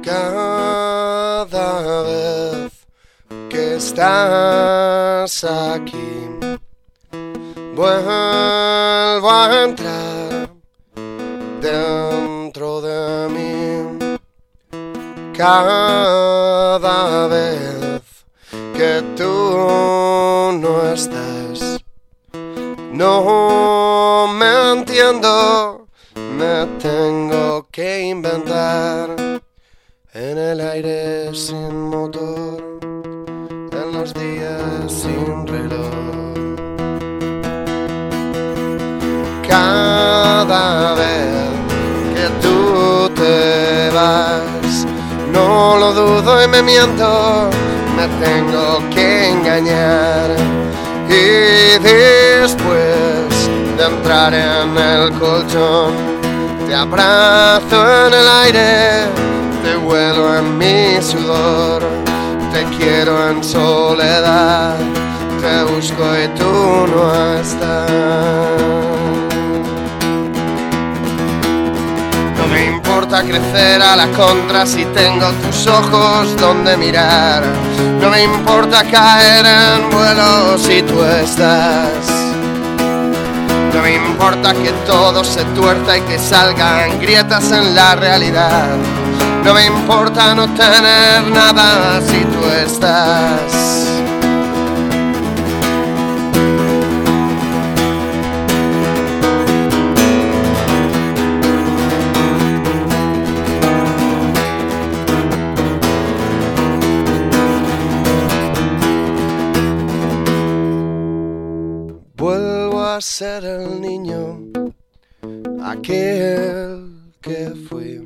Cada vez que estás aquí, vuelvo a entrar dentro de mí. Cada vez que tú no estás, no me entiendo, me tengo que inventar. En el aire sin motor, en los días sin reloj. Cada vez que tú te vas, no lo dudo y me miento, me tengo que engañar. Y después de entrar en el colchón, te abrazo en el aire, te vuelo en mi sudor, te quiero en soledad, te busco y tú no estás. No me importa crecer a la contra si tengo tus ojos donde mirar. No me importa caer en vuelo si tú estás. No me importa que todo se tuerza y que salgan grietas en la realidad. No me importa no tener nada si tú estás. Vuelvo a ser el niño, aquel que fui.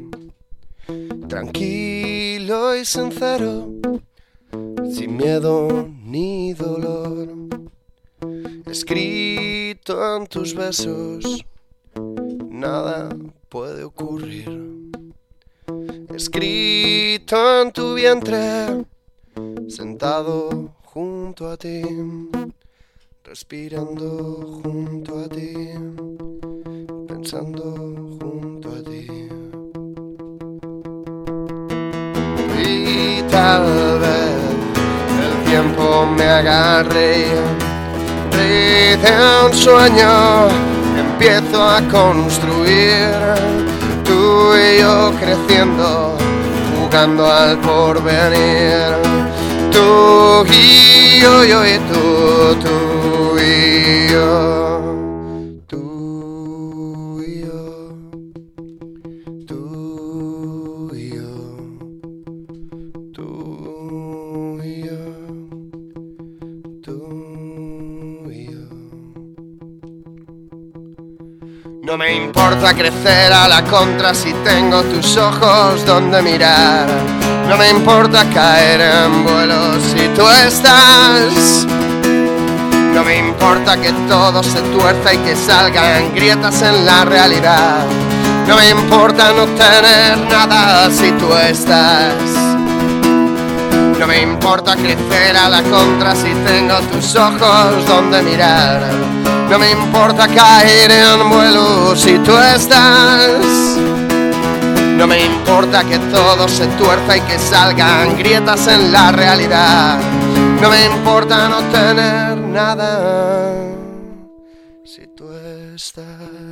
Tranquilo y sincero, sin miedo ni dolor. Escrito en tus besos, nada puede ocurrir. Escrito en tu vientre, sentado junto a ti, respirando junto a ti, pensando junto a ti. Y tal vez el tiempo me haga reír de un sueño, empiezo a construir. Tú y yo creciendo, jugando al porvenir. Tú y yo, yo y tú, tú y yo. No me importa crecer a la contra si tengo tus ojos donde mirar. No me importa caer en vuelo si tú estás. No me importa que todo se tuerza y que salgan grietas en la realidad. No me importa no tener nada si tú estás. No me importa crecer a la contra si tengo tus ojos donde mirar. No me importa caer en vuelo si tú estás. No me importa que todo se tuerza y que salgan grietas en la realidad. No me importa no tener nada si tú estás.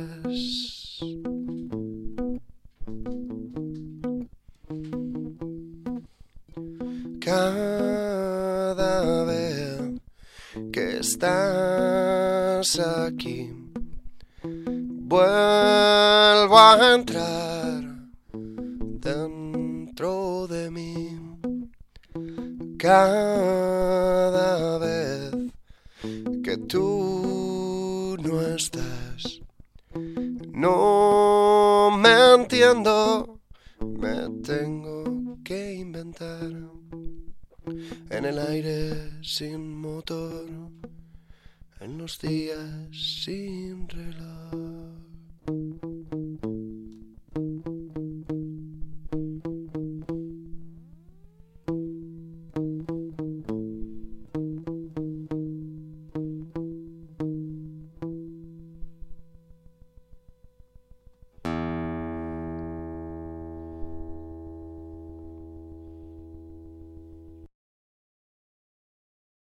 Cada vez que estás aquí, vuelvo a entrar dentro de mí. Cada vez que tú no estás, no me entiendo, me tengo que inventar. En el aire sin motor, en los días sin reloj.